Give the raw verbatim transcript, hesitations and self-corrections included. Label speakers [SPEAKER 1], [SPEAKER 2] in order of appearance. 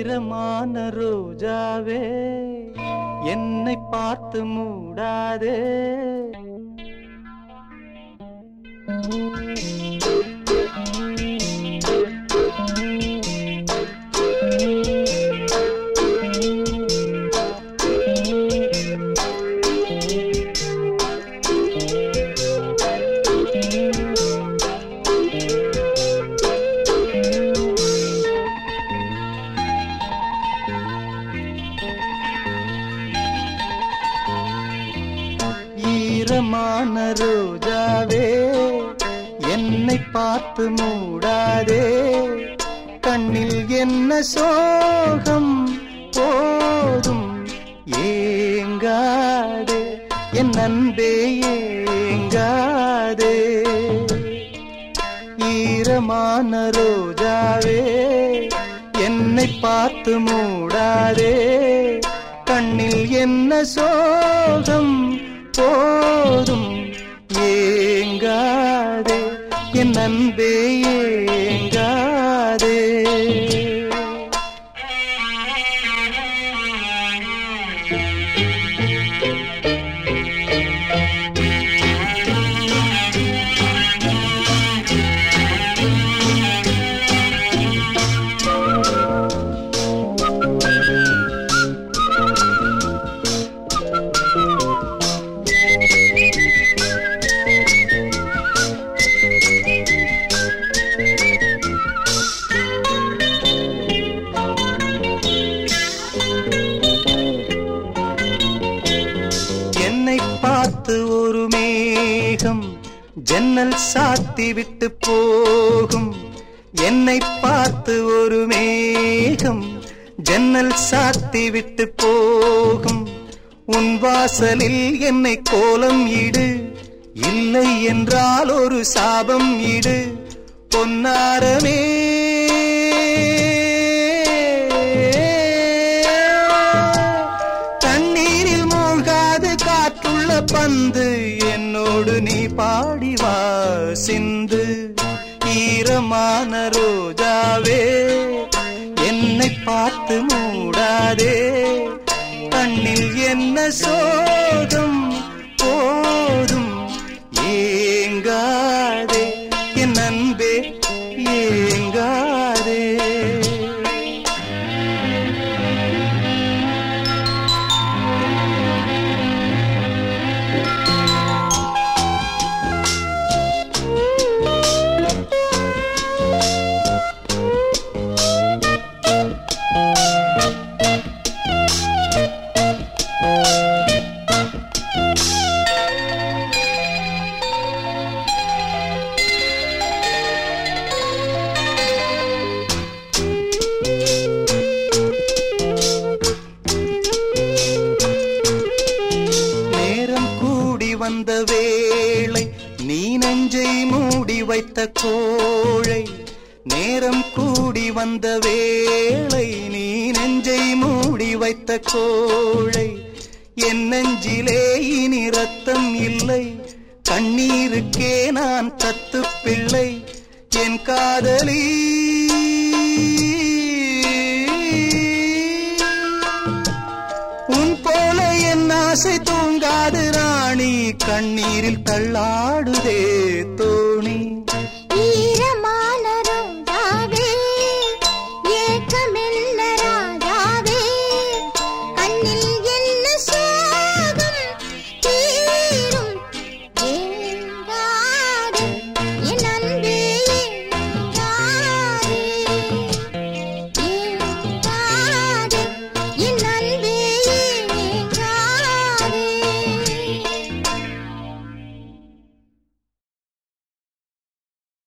[SPEAKER 1] ஈரமான ரோஜாவே என்னை பார்த்து மூடாதே. ஈரமான ரோஜாவே என்னை பார்த்து மூடாதே. கண்ணில் என்ன சோகம் போதும் ஏங்காதே என் அன்பே ஏங்காதே. ஈரமான ரோஜாவே என்னை பார்த்து மூடாதே. கண்ணில் என்ன சோகம் போதும் ஏங்காதே என் அன்பே ஏங்காதே. என்னை பார்த்து ஒரு மேகம் ஜன்னல் சாத்தி விட்டு போகும். என்னை பார்த்து ஒரு மேகம் ஜன்னல் சாத்தி விட்டு போகும். உன் வாசலில் என்னை கோலம் இடு, இல்லை என்றால் ஒரு சாபம் இடு. பொன்னாரமே பந்து என்னோடு நீ பாடிவா சிந்து. ஈரமான ரோஜாவே என்னை பார்த்து மூடாதே. கண்ணில் என்ன சோகம் போதும் ஏங்காதே என் அன்பே ஏங்காதே. வந்த வேளை நீ நெஞ்சை மூடி வைத்த கோழை. நேரம் கூடி வந்த வேளை நீ நெஞ்சை மூடி வைத்த கோழை. என் நெஞ்சிலே இனி ரத்தம் இல்லை, கண்ணீருக்கே நான் தத்து பிள்ளை. என் காதலி உன் போல என் ஆசை தூங்காது ராணி, கண்ணீரில் தள்ளாடுதே தோணி.
[SPEAKER 2] ஈரமான ரோஜாவே ஏக்கமே